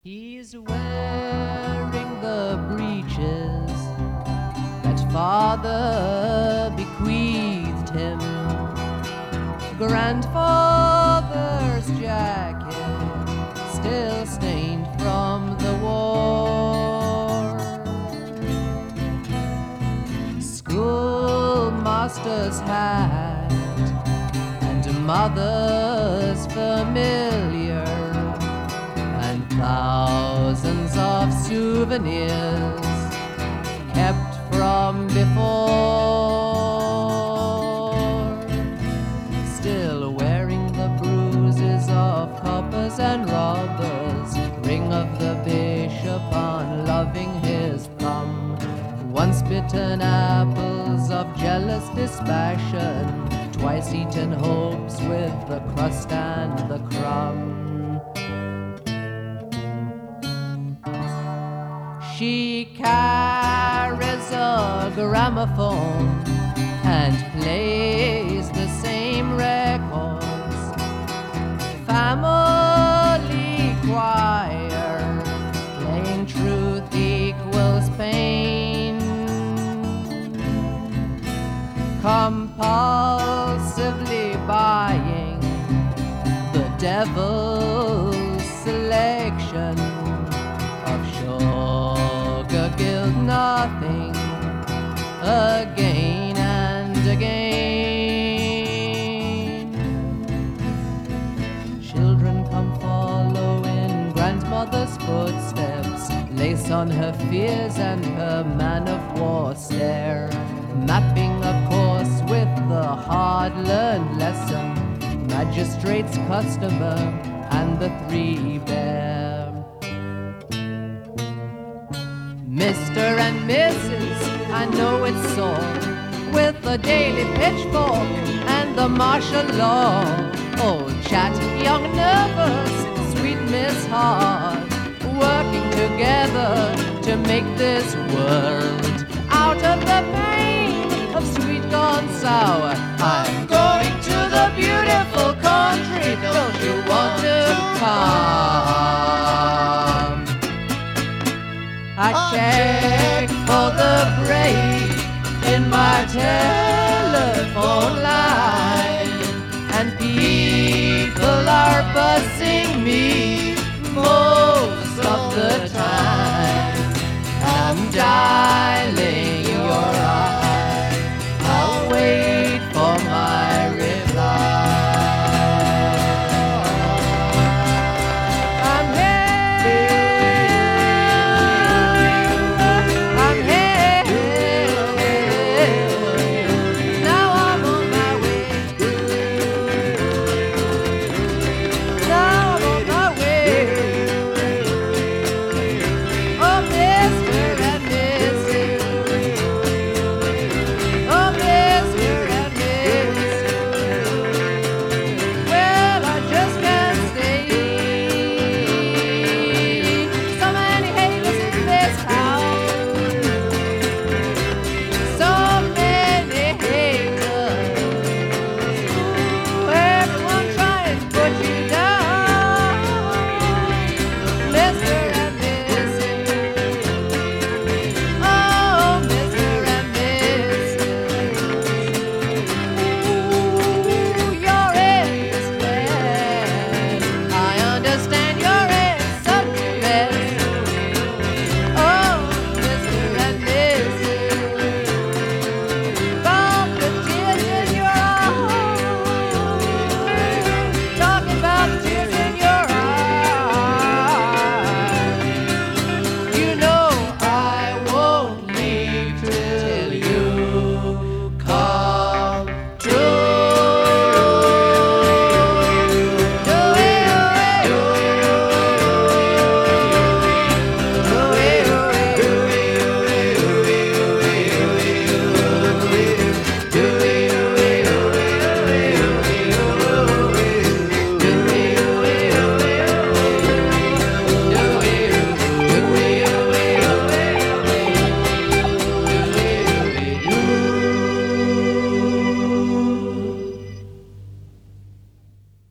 He's wearing the breeches that father bequeathed him, grandfather's jacket still stained from the war, schoolmaster's hat and mother's familiar, and thousands of souvenirs kept from before, still wearing the bruises of coppers and robbers, ring of the bishop on loving his thumb, once bitten apples of jealous dispassion, twice eaten hopes with the crust and the crumb. She carries a gramophone and plays the same records. Family choir playing Truth Equals Pain. Compulsively buying the devil's selection of sugar guilt, nothing again and again. Children come follow in grandmother's footsteps, lace on her fears and her man of war stare, mapping a course with the hard-learned lesson, magistrate's customer and the three bear. Mr. and Mrs., I know it's sore, with the daily pitchfork and the martial law. Old chat, young nervous, sweet Miss Hart, working together to make this world out of the pain of sweet gone sour. I'm going to the beautiful country, don't you want to come? I check for the break in my telephone line, and people are buzzing